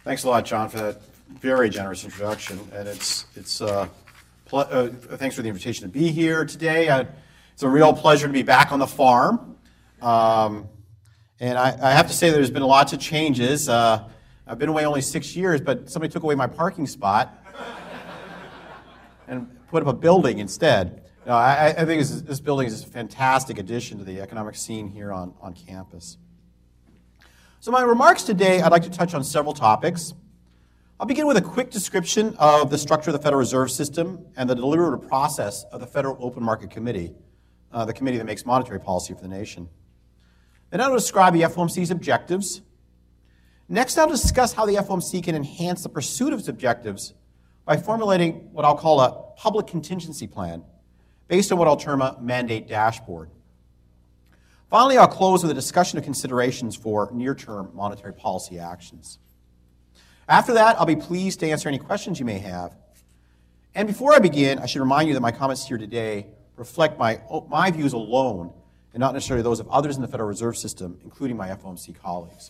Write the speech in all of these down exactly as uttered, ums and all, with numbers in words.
Thanks a lot, John, for that very generous introduction. And it's it's uh, pl- uh, thanks for the invitation to be here today. Uh, it's a real pleasure to be back on the farm. Um, and I, I have to say there's been lots of changes. Uh, I've been away only six years, but somebody took away my parking spot and put up a building instead. No, I, I think this, this building is a fantastic addition to the economic scene here on, on campus. So my remarks today, I'd like to touch on several topics. I'll begin with a quick description of the structure of the Federal Reserve System and the deliberative process of the Federal Open Market Committee, uh, the committee that makes monetary policy for the nation. Then I'll describe the F O M C's objectives. Next, I'll discuss how the F O M C can enhance the pursuit of its objectives by formulating what I'll call a public contingency plan based on what I'll term a mandate dashboard. Finally, I'll close with a discussion of considerations for near-term monetary policy actions. After that, I'll be pleased to answer any questions you may have. And before I begin, I should remind you that my comments here today reflect my, my views alone and not necessarily those of others in the Federal Reserve System, including my F O M C colleagues.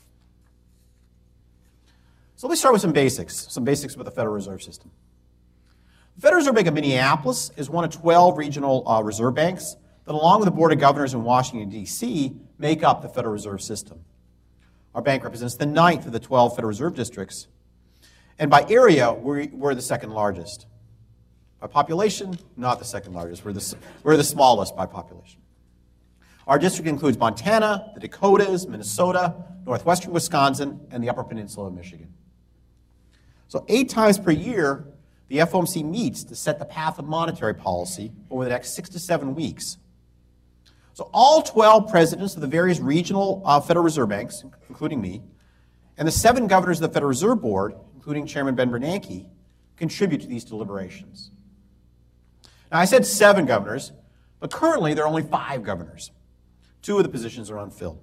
So let me start with some basics, some basics about the Federal Reserve System. The Federal Reserve Bank of Minneapolis is one of twelve regional uh, reserve banks that, along with the Board of Governors in Washington, D C, make up the Federal Reserve System. Our bank represents the ninth of the twelve Federal Reserve districts, and by area, we're, we're the second largest. By population, not the second largest. We're the, we're the smallest by population. Our district includes Montana, the Dakotas, Minnesota, northwestern Wisconsin, and the Upper Peninsula of Michigan. So eight times per year, the F O M C meets to set the path of monetary policy over the next six to seven weeks. So all twelve presidents of the various regional uh, Federal Reserve banks, including me, and the seven governors of the Federal Reserve Board, including Chairman Ben Bernanke, contribute to these deliberations. Now, I said seven governors, but currently there are only five governors. Two of the positions are unfilled.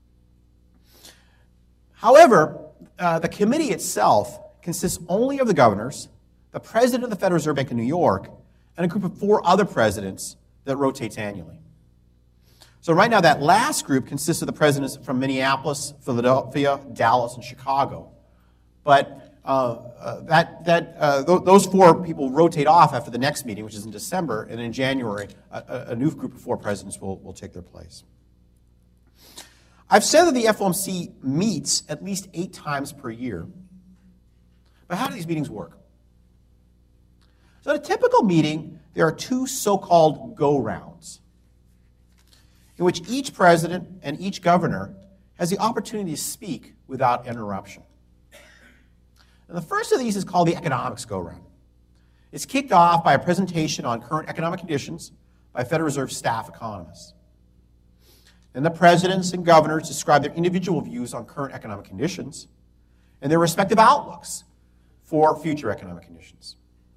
However, uh, the committee itself consists only of the governors, the president of the Federal Reserve Bank of New York, and a group of four other presidents that rotates annually. So right now, that last group consists of the presidents from Minneapolis, Philadelphia, Dallas, and Chicago. But uh, uh, that, that, uh, th- those four people rotate off after the next meeting, which is in December, and in January, a, a new group of four presidents will, will take their place. I've said that the F O M C meets at least eight times per year. But how do these meetings work? So at a typical meeting, there are two so-called go-rounds, in which each president and each governor has the opportunity to speak without interruption. And the first of these is called the economics go-round. It's kicked off by a presentation on current economic conditions by Federal Reserve staff economists. Then the presidents and governors describe their individual views on current economic conditions and their respective outlooks for future economic conditions.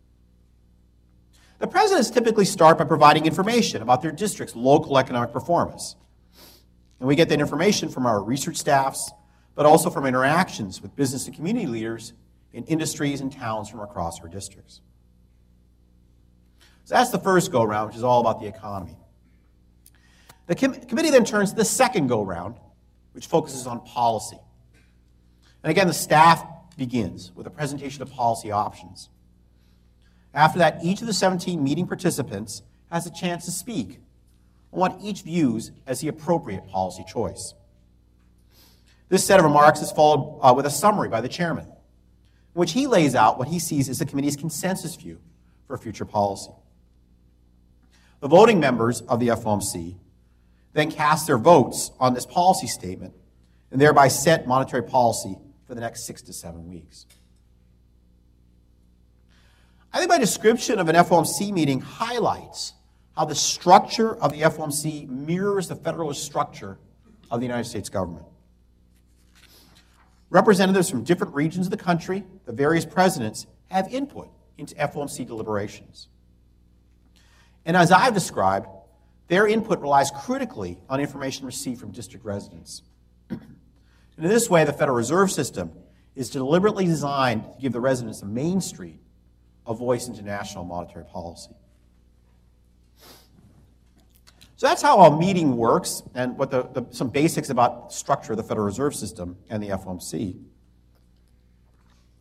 The presidents typically start by providing information about their district's local economic performance. And we get that information from our research staffs, but also from interactions with business and community leaders in industries and towns from across our districts. So that's the first go-round, which is all about the economy. The com- committee then turns to the second go-round, which focuses on policy. And again, the staff begins with a presentation of policy options. After that, each of the seventeen meeting participants has a chance to speak on what each views as the appropriate policy choice. This set of remarks is followed uh, with a summary by the chairman, in which he lays out what he sees as the committee's consensus view for future policy. The voting members of the F O M C then cast their votes on this policy statement and thereby set monetary policy for the next six to seven weeks. I think my description of an F O M C meeting highlights how the structure of the F O M C mirrors the federalist structure of the United States government. Representatives from different regions of the country, the various presidents, have input into F O M C deliberations. And as I've described, their input relies critically on information received from district residents. And in this way, the Federal Reserve System is deliberately designed to give the residents of Main Street a voice into national monetary policy. So that's how a meeting works and what the, the, some basics about the structure of the Federal Reserve System and the F O M C.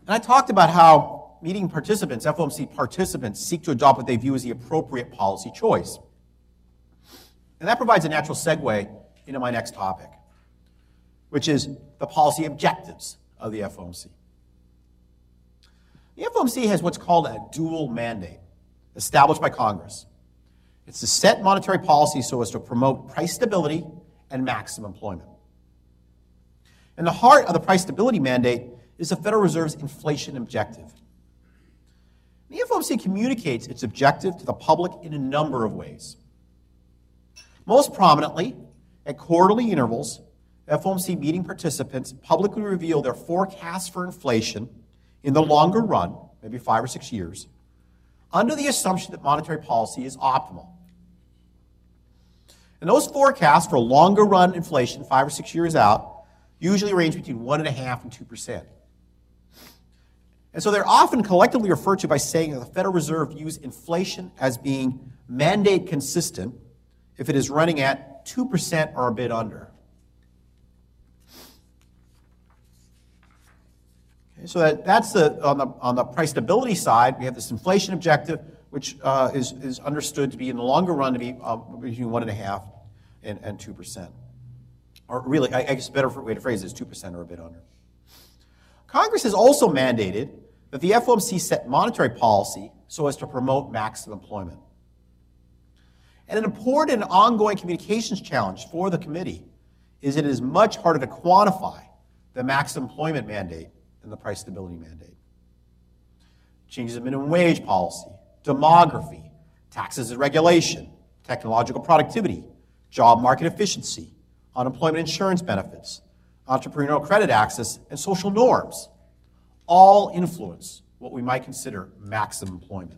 And I talked about how meeting participants, F O M C participants, seek to adopt what they view as the appropriate policy choice. And that provides a natural segue into my next topic, which is the policy objectives of the F O M C. The F O M C has what's called a dual mandate, established by Congress. It's to set monetary policy so as to promote price stability and maximum employment. And the heart of the price stability mandate is the Federal Reserve's inflation objective. The F O M C communicates its objective to the public in a number of ways. Most prominently, at quarterly intervals, F O M C meeting participants publicly reveal their forecasts for inflation in the longer run, maybe five or six years, under the assumption that monetary policy is optimal. And those forecasts for longer run inflation, five or six years out, usually range between one and a half and two percent. And so they're often collectively referred to by saying that the Federal Reserve views inflation as being mandate consistent if it is running at two percent or a bit under. Okay, so that, that's the on the on the price stability side, we have this inflation objective, which uh, is, is understood to be in the longer run to be uh, between one and a half and, and two percent. Or really, I, I guess a better way to phrase it is two percent or a bit under. Congress has also mandated that the F O M C set monetary policy so as to promote maximum employment. And an important and ongoing communications challenge for the committee is that it is much harder to quantify the maximum employment mandate than the price stability mandate. Changes in minimum wage policy, demography, taxes and regulation, technological productivity, job market efficiency, unemployment insurance benefits, entrepreneurial credit access, and social norms all influence what we might consider maximum employment.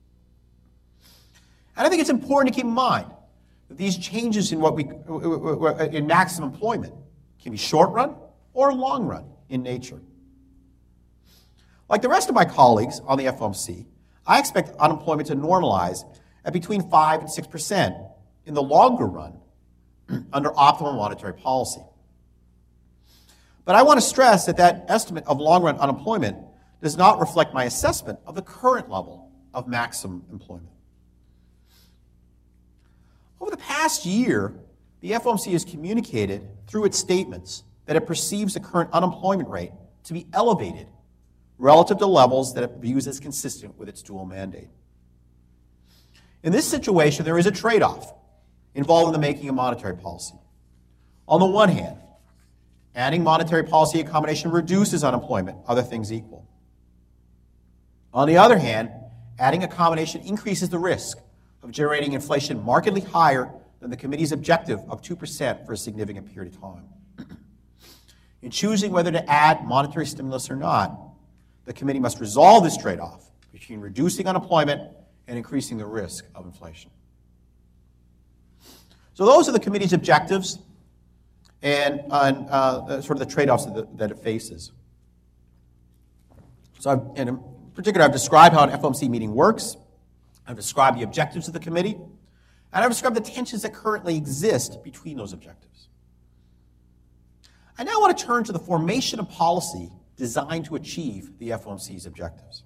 And I think it's important to keep in mind that these changes in what we in maximum employment can be short run or long run in nature. Like the rest of my colleagues on the F O M C, I expect unemployment to normalize at between five and six percent in the longer run under optimal monetary policy. But I want to stress that that estimate of long-run unemployment does not reflect my assessment of the current level of maximum employment. Over the past year, the F O M C has communicated through its statements that it perceives the current unemployment rate to be elevated relative to levels that it views as consistent with its dual mandate. In this situation, there is a trade-off involved in the making of monetary policy. On the one hand, adding monetary policy accommodation reduces unemployment, other things equal. On the other hand, adding accommodation increases the risk of generating inflation markedly higher than the committee's objective of two percent for a significant period of time. In choosing whether to add monetary stimulus or not, the committee must resolve this trade-off between reducing unemployment and increasing the risk of inflation. So those are the committee's objectives and, uh, uh, sort of the trade-offs that, the, that it faces. So I've, in particular, I've described how an F O M C meeting works. I've described the objectives of the committee, and I've described the tensions that currently exist between those objectives. I now want to turn to the formation of policy designed to achieve the F O M C's objectives.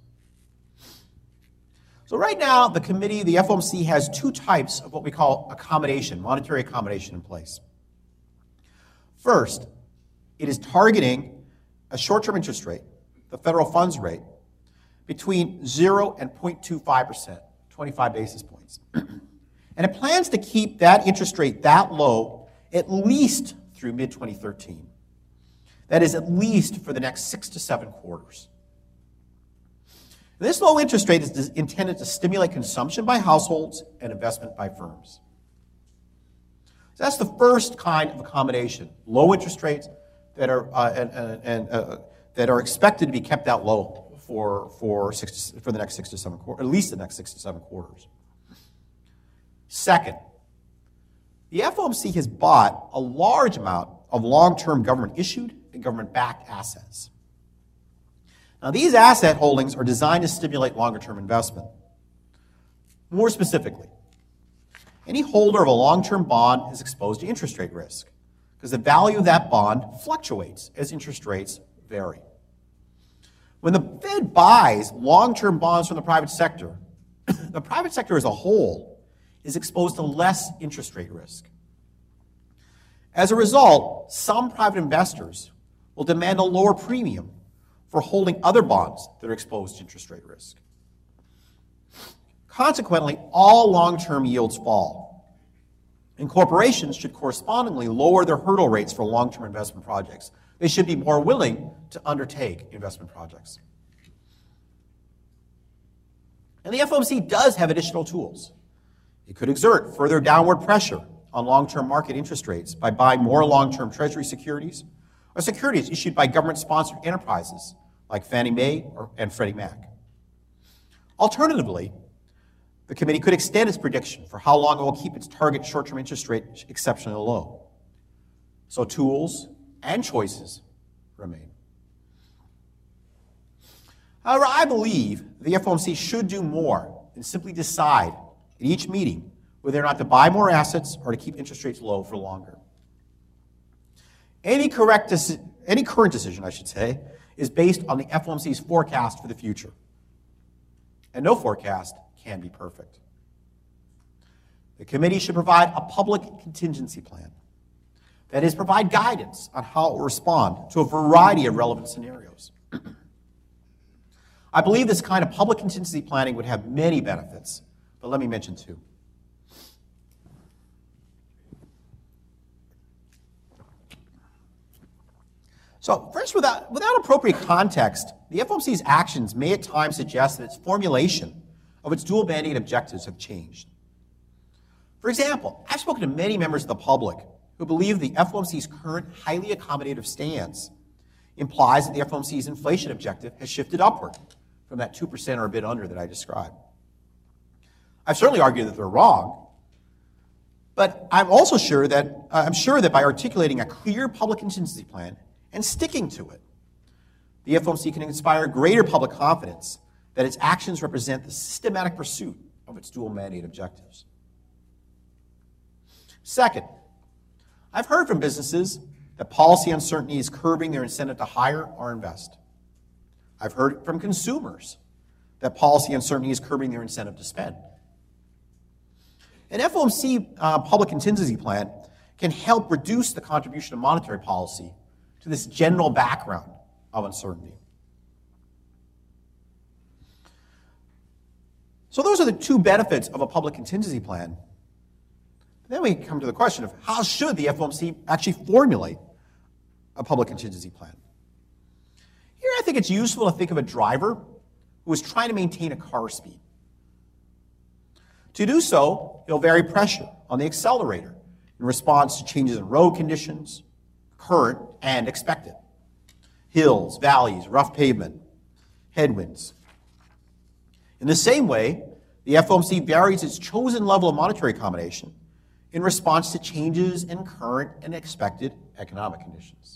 So right now, the committee, the F O M C, has two types of what we call accommodation, monetary accommodation in place. First, it is targeting a short-term interest rate, the federal funds rate, between zero and zero point two five percent, twenty-five basis points. And it plans to keep that interest rate that low at least through mid twenty thirteen. That is, at least for the next six to seven quarters. This low interest rate is intended to stimulate consumption by households and investment by firms. So that's the first kind of accommodation, low interest rates that are, uh, and, and, and, uh, that are expected to be kept that low for, for, six, for the next six to seven quarters, at least the next six to seven quarters. Second, the F O M C has bought a large amount of long-term government-issued and government-backed assets. Now, these asset holdings are designed to stimulate longer-term investment. More specifically, any holder of a long-term bond is exposed to interest rate risk because the value of that bond fluctuates as interest rates vary. When the Fed buys long-term bonds from the private sector, the private sector as a whole is exposed to less interest rate risk. As a result, some private investors will demand a lower premium for holding other bonds that are exposed to interest rate risk. Consequently, all long-term yields fall, and corporations should correspondingly lower their hurdle rates for long-term investment projects. They should be more willing to undertake investment projects. And the F O M C does have additional tools. It could exert further downward pressure on long-term market interest rates by buying more long-term Treasury securities or securities issued by government-sponsored enterprises like Fannie Mae or, and Freddie Mac. Alternatively, the committee could extend its prediction for how long it will keep its target short-term interest rate exceptionally low. So tools and choices remain. However, I believe the F O M C should do more than simply decide at each meeting whether or not to buy more assets or to keep interest rates low for longer. Any, correct deci- any current decision, I should say, is based on the F O M C's forecast for the future. And no forecast can be perfect. The committee should provide a public contingency plan. That is, provide guidance on how it will respond to a variety of relevant scenarios. I believe this kind of public contingency planning would have many benefits, but let me mention two. So first, without, without appropriate context, the F O M C's actions may at times suggest that its formulation of its dual mandate objectives have changed. For example, I've spoken to many members of the public who believe the F O M C's current highly accommodative stance implies that the F O M C's inflation objective has shifted upward from that two percent or a bit under that I described. I've certainly argued that they're wrong, but I'm also sure that, uh, I'm sure that by articulating a clear public contingency plan and sticking to it, the F O M C can inspire greater public confidence that its actions represent the systematic pursuit of its dual mandate objectives. Second, I've heard from businesses that policy uncertainty is curbing their incentive to hire or invest. I've heard from consumers that policy uncertainty is curbing their incentive to spend. An F O M C uh, public contingency plan can help reduce the contribution of monetary policy to this general background of uncertainty. So those are the two benefits of a public contingency plan. Then we come to the question of how should the F O M C actually formulate a public contingency plan? Here I think it's useful to think of a driver who is trying to maintain a car speed. To do so, he'll vary pressure on the accelerator in response to changes in road conditions, current and expected, hills, valleys, rough pavement, headwinds. In the same way, the F O M C varies its chosen level of monetary accommodation in response to changes in current and expected economic conditions.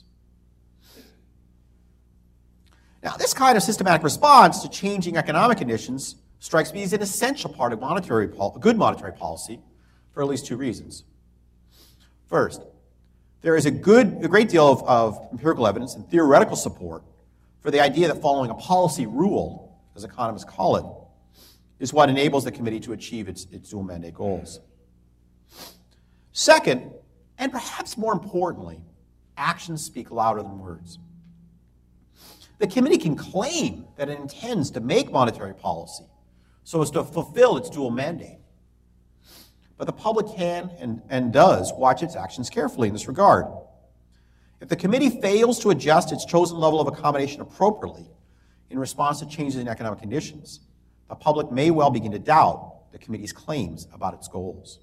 Now, this kind of systematic response to changing economic conditions strikes me as an essential part of monetary pol- good monetary policy for at least two reasons. First, there is a, good, a great deal of, of empirical evidence and theoretical support for the idea that following a policy rule, as economists call it, is what enables the committee to achieve its, its dual mandate goals. Second, and perhaps more importantly, actions speak louder than words. The committee can claim that it intends to make monetary policy so as to fulfill its dual mandate. But the public can and, and does watch its actions carefully in this regard. If the committee fails to adjust its chosen level of accommodation appropriately in response to changes in economic conditions, the public may well begin to doubt the committee's claims about its goals.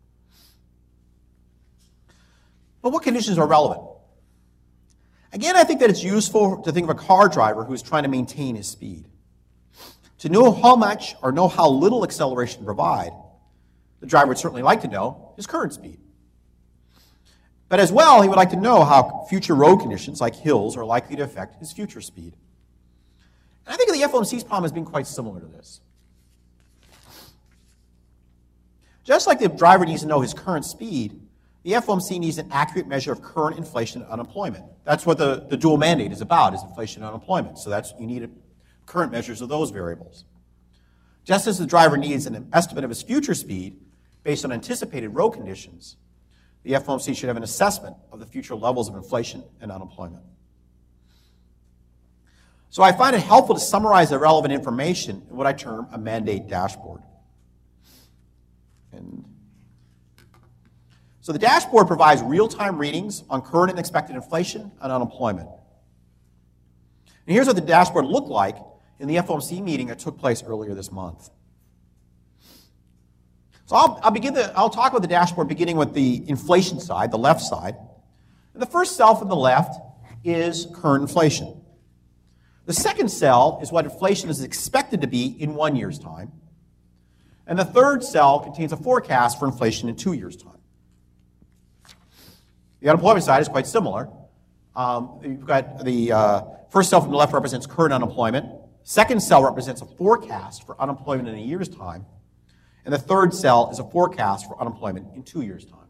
But what conditions are relevant? Again, I think that it's useful to think of a car driver who is trying to maintain his speed. To know how much or know how little acceleration to provide, the driver would certainly like to know his current speed. But as well, he would like to know how future road conditions, like hills, are likely to affect his future speed. And I think the F O M C's problem has been quite similar to this. Just like the driver needs to know his current speed, the F O M C needs an accurate measure of current inflation and unemployment. That's what the, the dual mandate is about, is inflation and unemployment. So that's, you need current measures of those variables. Just as the driver needs an estimate of his future speed based on anticipated road conditions, the F O M C should have an assessment of the future levels of inflation and unemployment. So I find it helpful to summarize the relevant information in what I term a mandate dashboard. And so the dashboard provides real-time readings on current and expected inflation and unemployment. And here's what the dashboard looked like in the F O M C meeting that took place earlier this month. So I'll, I'll, begin the, I'll talk about the dashboard beginning with the inflation side, the left side. And the first cell from the left is current inflation. The second cell is what inflation is expected to be in one year's time. And the third cell contains a forecast for inflation in two years' time. The unemployment side is quite similar. Um, you've got the uh, first cell from the left represents current unemployment. Second cell represents a forecast for unemployment in a year's time. And the third cell is a forecast for unemployment in two years' time.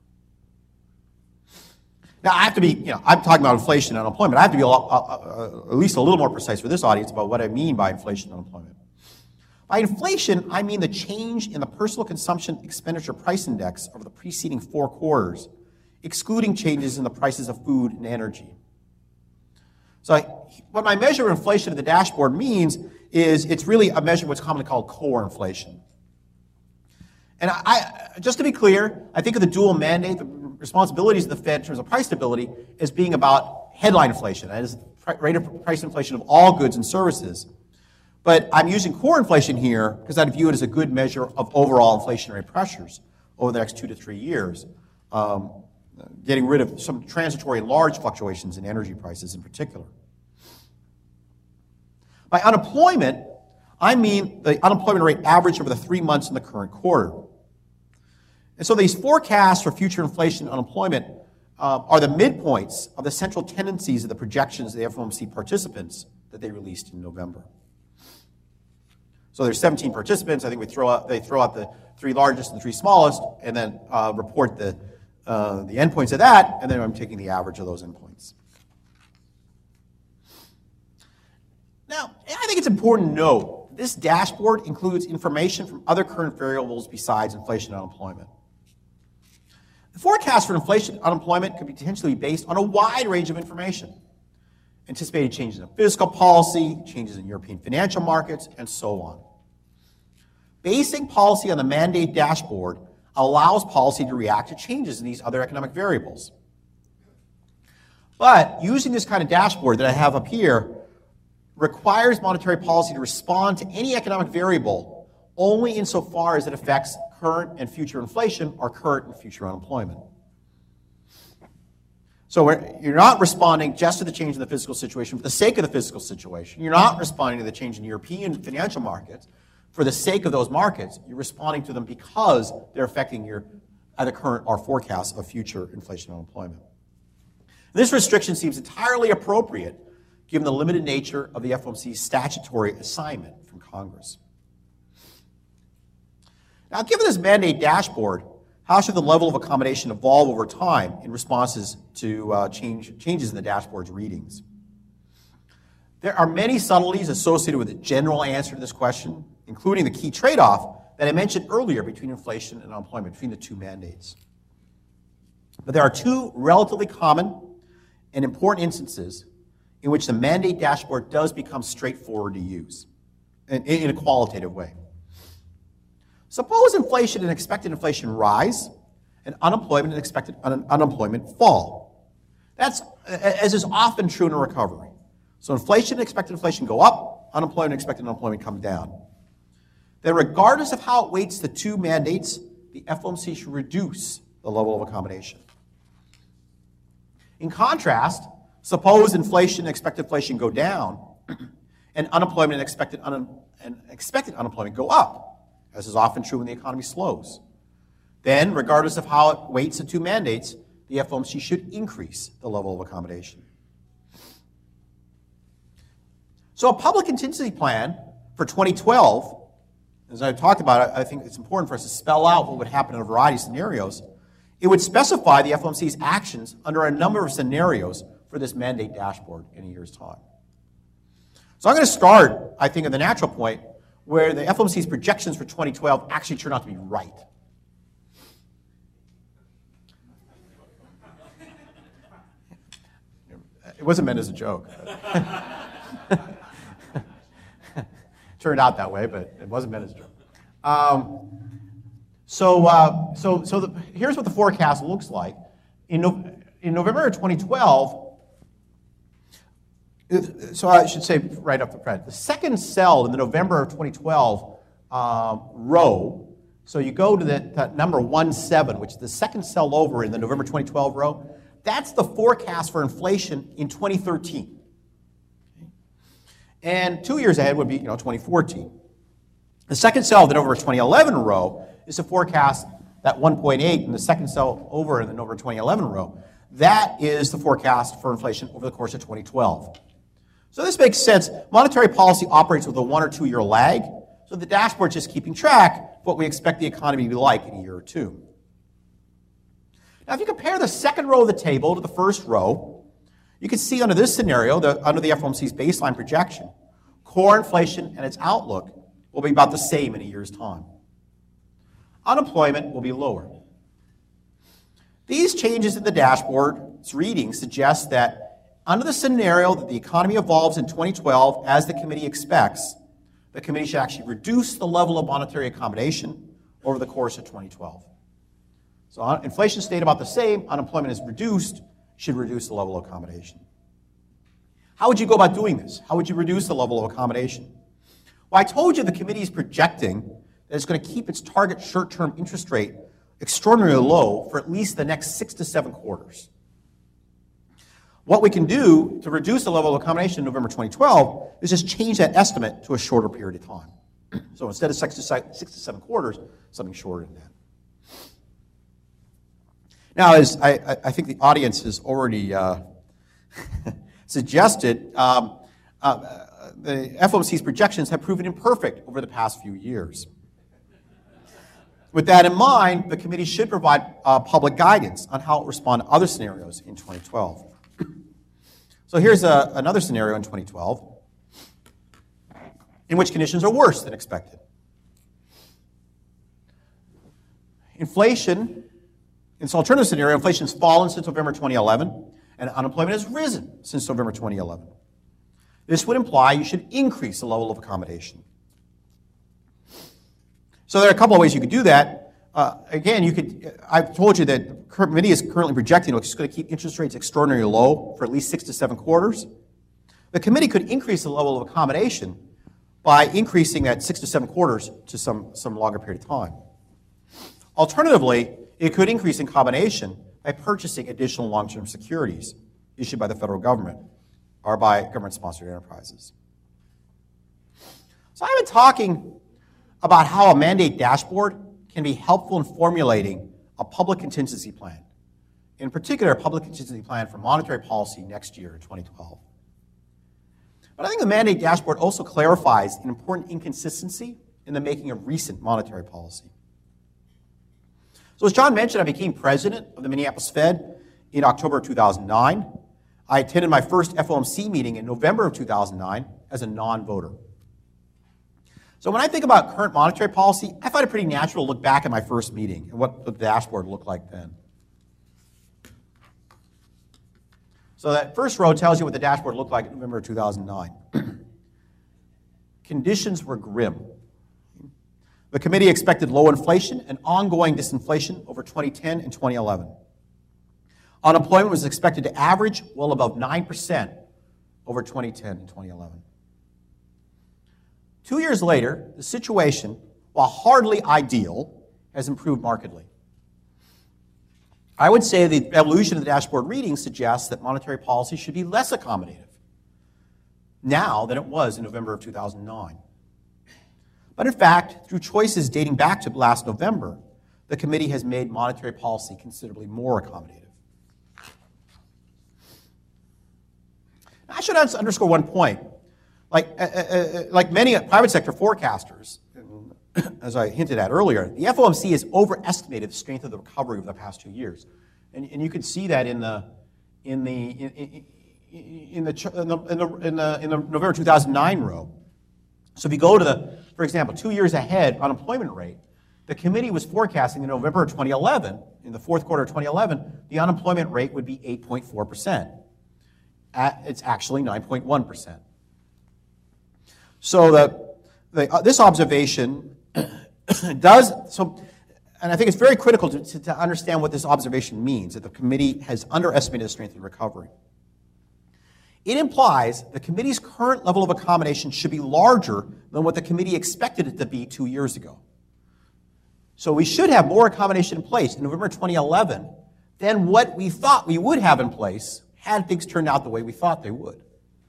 Now, I have to be, you know, I'm talking about inflation and unemployment. I have to be a lot, uh, uh, at least a little more precise for this audience about what I mean by inflation and unemployment. By inflation, I mean the change in the personal consumption expenditure price index over the preceding four quarters, excluding changes in the prices of food and energy. So I, what my measure of inflation at the dashboard means is it's really a measure of what's commonly called core inflation. And I, just to be clear, I think of the dual mandate, the responsibilities of the Fed in terms of price stability, as being about headline inflation, that is the rate of price inflation of all goods and services. But I'm using core inflation here because I view it as a good measure of overall inflationary pressures over the next two to three years, um, getting rid of some transitory and large fluctuations in energy prices in particular. By unemployment, I mean the unemployment rate average over the three months in the current quarter. And so these forecasts for future inflation and unemployment uh, are the midpoints of the central tendencies of the projections of the F O M C participants that they released in November. So there's seventeen participants. I think we throw out, they throw out the three largest and the three smallest, and then uh, report the, uh, the endpoints of that, and then I'm taking the average of those endpoints. Now, I think it's important to note this dashboard includes information from other current variables besides inflation and unemployment. The forecast for inflation and unemployment could potentially be based on a wide range of information. Anticipated changes in fiscal policy, changes in European financial markets, and so on. Basing policy on the mandate dashboard allows policy to react to changes in these other economic variables. But using this kind of dashboard that I have up here requires monetary policy to respond to any economic variable only insofar as it affects current and future inflation or current and future unemployment. So we're, you're not responding just to the change in the physical situation for the sake of the physical situation. You're not responding to the change in European financial markets for the sake of those markets. You're responding to them because they're affecting your either current or forecasts of future inflation and unemployment. This restriction seems entirely appropriate given the limited nature of the F O M C's statutory assignment from Congress. Now, given this mandate dashboard, how should the level of accommodation evolve over time in responses to uh, change, changes in the dashboard's readings? There are many subtleties associated with the general answer to this question, including the key trade-off that I mentioned earlier between inflation and unemployment, between the two mandates. But there are two relatively common and important instances in which the mandate dashboard does become straightforward to use in, in a qualitative way. Suppose inflation and expected inflation rise, and unemployment and expected un- unemployment fall. That's, as is often true in a recovery. So inflation and expected inflation go up, unemployment and expected unemployment come down. Then regardless of how it weights the two mandates, the F O M C should reduce the level of accommodation. In contrast, suppose inflation and expected inflation go down, and unemployment and expected, un- and expected unemployment go up, as is often true when the economy slows. Then, regardless of how it weights the two mandates, the F O M C should increase the level of accommodation. So a public contingency plan for twenty twelve, as I talked about, I think it's important for us to spell out what would happen in a variety of scenarios. It would specify the F O M C's actions under a number of scenarios for this mandate dashboard in a year's time. So I'm going to start, I think, at the natural point where the F O M C's projections for twenty twelve actually turned out to be right. It wasn't meant as a joke. Turned out that way, but it wasn't meant as a joke. Um, so, uh, so, so the, here's what the forecast looks like. In, no, in November of twenty twelve, so I should say right up the front, the second cell in the November of twenty twelve um, row, so you go to the, the number one seven, which is the second cell over in the November twenty twelve row, that's the forecast for inflation in twenty thirteen. And two years ahead would be, you know, twenty fourteen. The second cell of the November twenty eleven row is the forecast, that one point eight, and the second cell over in the November twenty eleven row. That is the forecast for inflation over the course of twenty twelve. So this makes sense. Monetary policy operates with a one or two year lag, so the dashboard's just keeping track of what we expect the economy to be like in a year or two. Now, if you compare the second row of the table to the first row, you can see under this scenario, the, under the F O M C's baseline projection, core inflation and its outlook will be about the same in a year's time. Unemployment will be lower. These changes in the dashboard's readings suggest that under the scenario that the economy evolves in twenty twelve as the committee expects, the committee should actually reduce the level of monetary accommodation over the course of twenty twelve. So inflation stayed about the same, unemployment is reduced, should reduce the level of accommodation. How would you go about doing this? How would you reduce the level of accommodation? Well, I told you the committee is projecting that it's going to keep its target short-term interest rate extraordinarily low for at least the next six to seven quarters. What we can do to reduce the level of accommodation in November twenty twelve is just change that estimate to a shorter period of time. So instead of six to, six to seven quarters, something shorter than that. Now, as I, I think the audience has already uh, suggested, um, uh, the F O M C's projections have proven imperfect over the past few years. With that in mind, the committee should provide uh, public guidance on how it will respond to other scenarios in twenty twelve. So here's a, another scenario in twenty twelve in which conditions are worse than expected. Inflation, in this alternative scenario, inflation has fallen since November twenty eleven, and unemployment has risen since November twenty eleven. This would imply you should increase the level of accommodation. So there are a couple of ways you could do that. Uh, again, you could. I've told you that the committee is currently projecting it's going to keep interest rates extraordinarily low for at least six to seven quarters. The committee could increase the level of accommodation by increasing that six to seven quarters to some, some longer period of time. Alternatively, it could increase in combination by purchasing additional long-term securities issued by the federal government or by government-sponsored enterprises. So I've been talking about how a mandate dashboard can be helpful in formulating a public contingency plan, in particular a public contingency plan for monetary policy next year in twenty twelve. But I think the mandate dashboard also clarifies an important inconsistency in the making of recent monetary policy. So as John mentioned, I became president of the Minneapolis Fed in October of two thousand nine. I attended my first F O M C meeting in November of two thousand nine as a non-voter. So when I think about current monetary policy, I find it pretty natural to look back at my first meeting and what the dashboard looked like then. So that first row tells you what the dashboard looked like in November of two thousand nine. Conditions were grim. The committee expected low inflation and ongoing disinflation over twenty ten and twenty eleven. Unemployment was expected to average well above nine percent over twenty ten and twenty eleven. Two years later, the situation, while hardly ideal, has improved markedly. I would say the evolution of the dashboard reading suggests that monetary policy should be less accommodative now than it was in November of two thousand nine. But in fact, through choices dating back to last November, the committee has made monetary policy considerably more accommodative. Now, I should underscore one point. Like, uh, uh, like many private sector forecasters, as I hinted at earlier, the F O M C has overestimated the strength of the recovery over the past two years. And, and you can see that in the, in the, in, in the, in the, in the, in the, in the November two thousand nine row. So if you go to the, for example, two years ahead unemployment rate, the committee was forecasting in November of twenty eleven, in the fourth quarter of twenty eleven, the unemployment rate would be eight point four percent. It's actually nine point one percent. So the, the, uh, this observation does, so, and I think it's very critical to, to, to understand what this observation means, that the committee has underestimated the strength of the recovery. It implies the committee's current level of accommodation should be larger than what the committee expected it to be two years ago. So we should have more accommodation in place in November twenty eleven than what we thought we would have in place had things turned out the way we thought they would.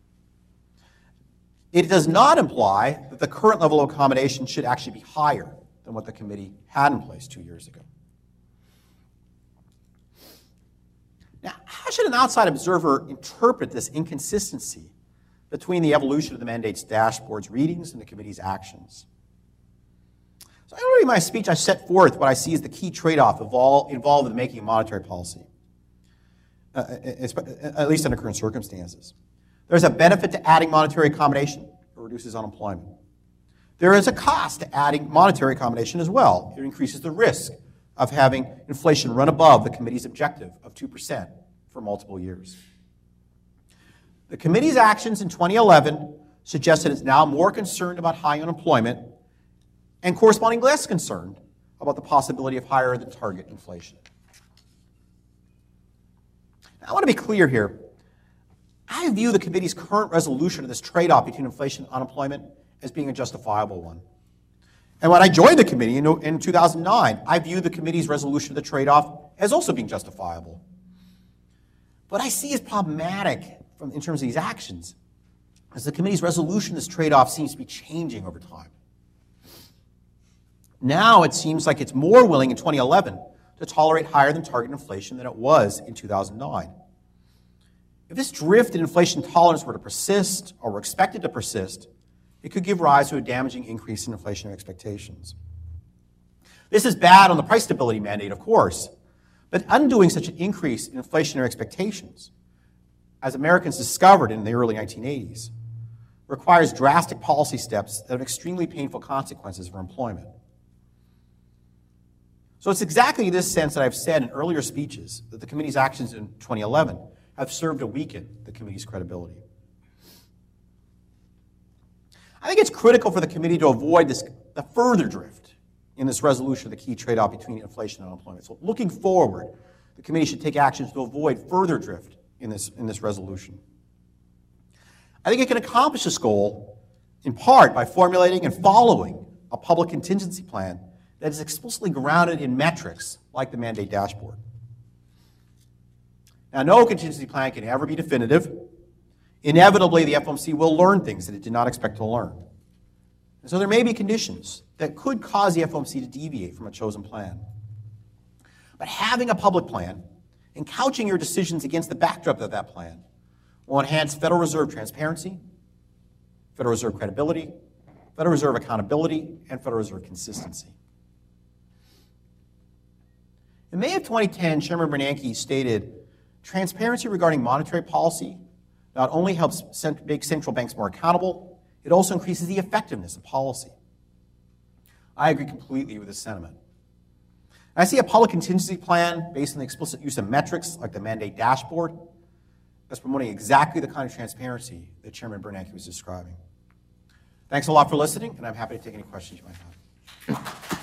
It does not imply that the current level of accommodation should actually be higher than what the committee had in place two years ago. Now, how should an outside observer interpret this inconsistency between the evolution of the mandate's dashboard's readings and the committee's actions? So earlier in my speech, I set forth what I see as the key trade-off involved in making monetary policy, uh, at least under current circumstances. There's a benefit to adding monetary accommodation. It reduces unemployment. There is a cost to adding monetary accommodation as well. It increases the risk of having inflation run above the committee's objective of two percent for multiple years. The committee's actions in twenty eleven suggest that it's now more concerned about high unemployment and correspondingly less concerned about the possibility of higher than target inflation. Now, I want to be clear here. I view the committee's current resolution of this trade-off between inflation and unemployment as being a justifiable one. And when I joined the committee in, in two thousand nine, I viewed the committee's resolution of the trade-off as also being justifiable. What I see as problematic from, in terms of these actions is the committee's resolution of this trade-off seems to be changing over time. Now it seems like it's more willing in twenty eleven to tolerate higher than target inflation than it was in two thousand nine. If this drift in inflation tolerance were to persist, or were expected to persist, it could give rise to a damaging increase in inflationary expectations. This is bad on the price stability mandate, of course, but undoing such an increase in inflationary expectations, as Americans discovered in the early nineteen eighties, requires drastic policy steps that have extremely painful consequences for employment. So it's exactly in this sense that I've said in earlier speeches that the committee's actions in twenty eleven have served to weaken the committee's credibility. I think it's critical for the committee to avoid this, the further drift in this resolution of the key trade-off between inflation and unemployment. So looking forward, the committee should take actions to avoid further drift in this, in this resolution. I think it can accomplish this goal in part by formulating and following a public contingency plan that is explicitly grounded in metrics like the mandate dashboard. Now, no contingency plan can ever be definitive. Inevitably, the F O M C will learn things that it did not expect to learn. And so there may be conditions that could cause the F O M C to deviate from a chosen plan. But having a public plan and couching your decisions against the backdrop of that plan will enhance Federal Reserve transparency, Federal Reserve credibility, Federal Reserve accountability, and Federal Reserve consistency. In May of twenty ten, Chairman Bernanke stated, "Transparency regarding monetary policy not only helps make central banks more accountable, it also increases the effectiveness of policy." I agree completely with this sentiment. I see a public contingency plan based on the explicit use of metrics like the mandate dashboard as promoting exactly the kind of transparency that Chairman Bernanke was describing. Thanks a lot for listening, and I'm happy to take any questions you might have.